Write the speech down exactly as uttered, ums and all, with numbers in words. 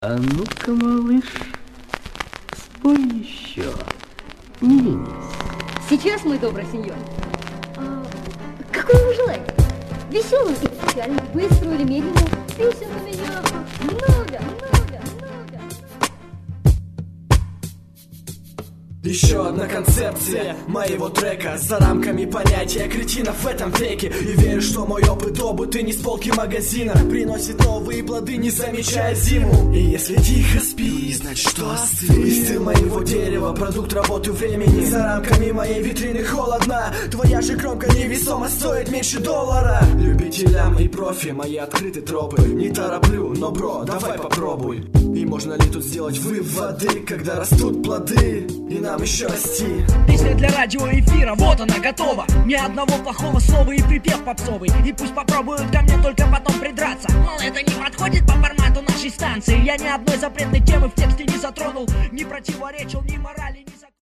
А ну-ка, малыш, спой еще. Не ленись. Сейчас, мой добрый сеньор. А, какой вы желаете? Веселую и печальную, быструю или медленную? Песен у меня много, много, много. Еще одна концепция моего трека за рамками понятия кретинов в этом веке. И верю, что мой опыт добытый не с полки магазина приносит новые плоды, не замечая зиму. И если тихо спи, значит что остыл. Листы моего дерева, продукт работы времени. За рамками моей витрины холодно. Твоя же кромка невесомо стоит меньше доллара. Любителям и профи мои открыты тропы. Не тороплю, но бро, давай попробуй. И можно ли тут сделать выводы, когда растут плоды, и нам еще расти? Песня для радиоэфира, вот она готова. Ни одного плохого слова и припев попсовый. И пусть попробуют ко мне только потом придраться. Мол, это не подходит по формату нашей станции. Я ни одной запретной темы в тексте не затронул, не противоречил ни морали, ни закону.